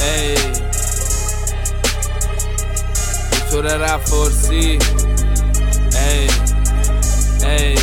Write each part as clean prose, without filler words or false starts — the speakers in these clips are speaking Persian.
ای دکتر رپ فارسی ای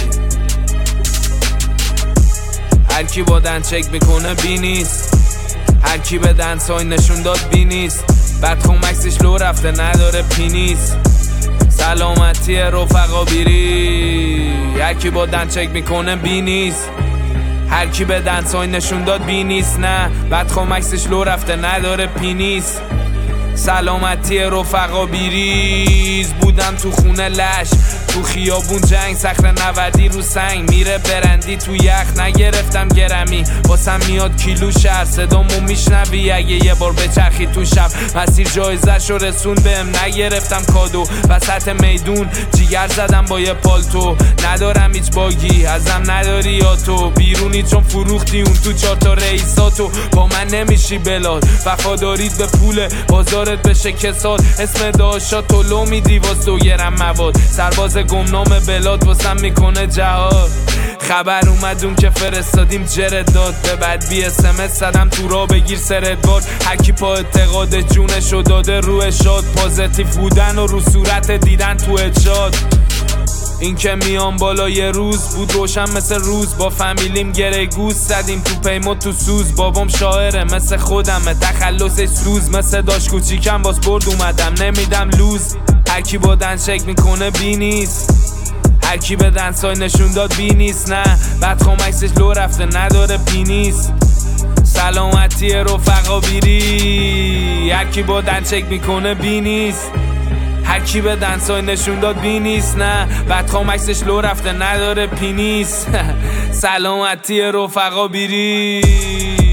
هر کی با دن چک بکنه بی نیست، هر کی به دنسای نشون داد بی نیست، بعد مکسش لو رفته نداره پینیس. سلامتی رفقا بیری، هر کی با دن چک میکنه بی نیست، هر کی به دنسای نشون داد بی نیست، نه بعد مکسش لو رفته نداره پینیس. سلامتی رفقا بیریز، بودم تو خونه لش، تو خیابون جنگ، صخره نوردی رو سنگ، میره برندی تو یخ، نگرفتم گرمی واسم میاد کیلو شهر، صدامو میشنوی اگه یه بار بچرخی تو شب، مسیر جایزشو رسون بهم، نگرفتم کادو وسط میدون، جیگر زدم با یه پالتو، ندارم هیچ باگی ازم نداری یا تو بیرونی چون فروختی اون تو 4 تا رئیساتو، با من نمیشی بلاد، وفادارید به پول بازارت بشه کساد، اسم داشا تو لو میدی واس 2 گرم مواد، سرباز گمنام بلاد واسم میکنه جهاد. خبر اومدون که فرستادیم جرد داد، به بعد بی SMS زدم تو را بگیر سرت باد، هرکی پا اعتقاد جونشو داده روی شاد، پازیتیو بودن و رو صورت دیدن تو اجاد. این که میام بالا یه روز بود روشن مثل روز، با فامیلیم گره گوز زدیم تو پیما تو سوز، بابام شاعره مثل خودمه تخلصش سوز، مثل داشت کوچیکم باز برد اومدم نمیدم لوز. هر کی با دن چک میکنه بی نیست، هر کی به دنسای نشون داد بی نیست، نه بعد مکسش لو رفته نداره پینیس. سلامتی رفقا بیری، هر کی با دن چک میکنه بی نیست، هر کی به دنسای نشون داد بی نیست، نه بعد مکسش لو رفته نداره پینیس. سلامتی رفقا بیری.